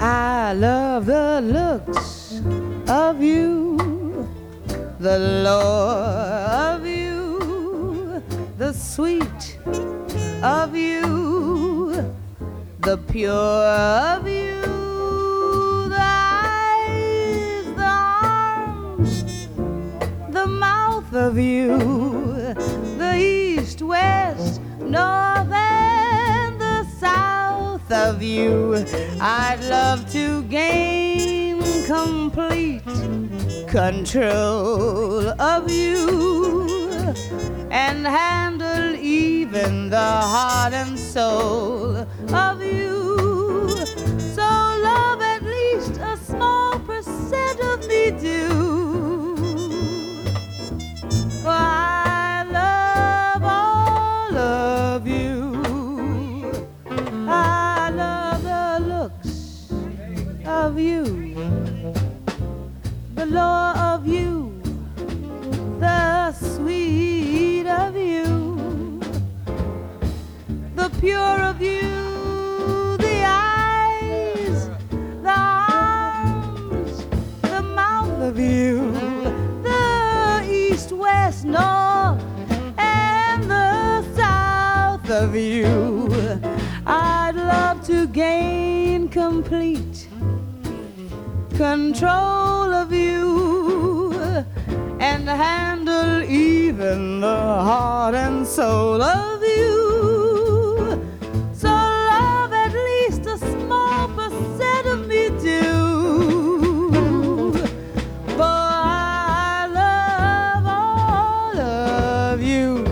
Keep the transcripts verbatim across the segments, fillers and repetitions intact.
I love the looks of you, the lure of you, the sweet of you, the pure of you, the eyes, the arms, the mouth of you, the east, west, north, and the south of you. I'd love to gain complete control of you and handle even the heart and soul of you. So love at least a small percent of me do. For I love all of you. I love the looks of you, the lure of you, the sweet of you, the pure of you, the eyes, the arms, the mouth of you, the east, west, north, and the south of you. I'd love to gain complete control of you and handle even the heart and soul of you. So love at least a small percent of me do. For I love all of you.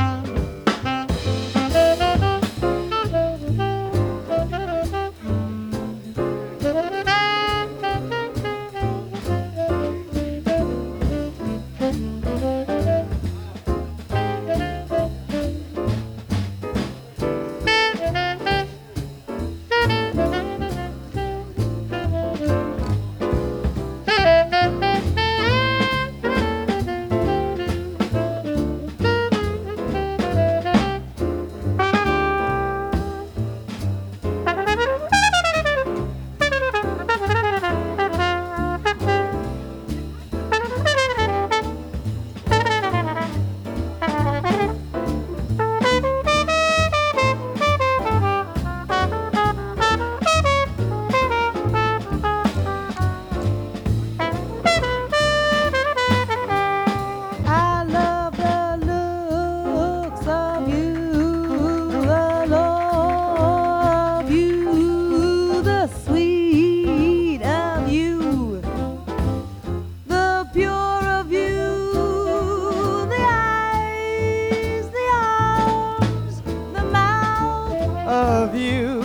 Of you,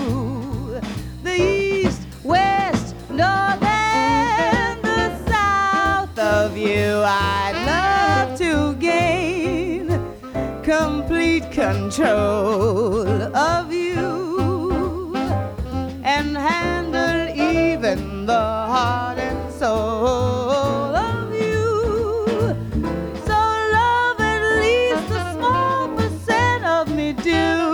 the east, west, north, and the south of you. I'd love to gain complete control of you and handle even the heart and soul of you. So love at least a small percent of me do.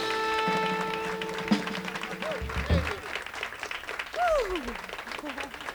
Woo!